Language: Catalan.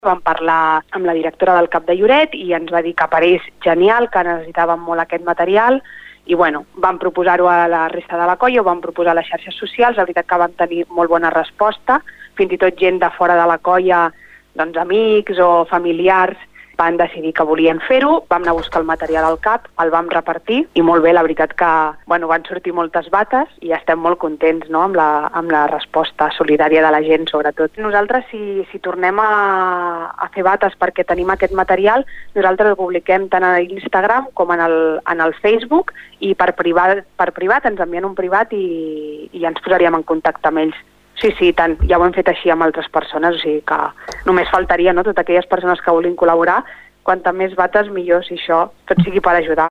Vam parlar amb la directora del CAP de Lloret i ens va dir que per ells genial, que necessitàvem molt aquest material i bueno, vam proposar-ho a la resta de la colla, ho vam proposar a les xarxes socials, la veritat que vam tenir molt bona resposta, fins i tot gent de fora de la colla, doncs amics o familiars, van decidir que volien fer-ho, vam anar a buscar el material al CAP, el vam repartir i molt bé, la veritat que van sortir moltes bates i estem molt contents, no?, amb la resposta solidària de la gent, sobretot. Nosaltres, si tornem a fer bates perquè tenim aquest material, nosaltres ho publiquem tant a Instagram com en el Facebook i per privat ens envien un privat i ens posaríem en contacte amb ells. Sí, tant. Ja ho hem fet així amb altres persones, o sigui que només faltaria, no?, totes aquelles persones que vulguin col·laborar, quanta més bates millor, si això tot sigui per ajudar.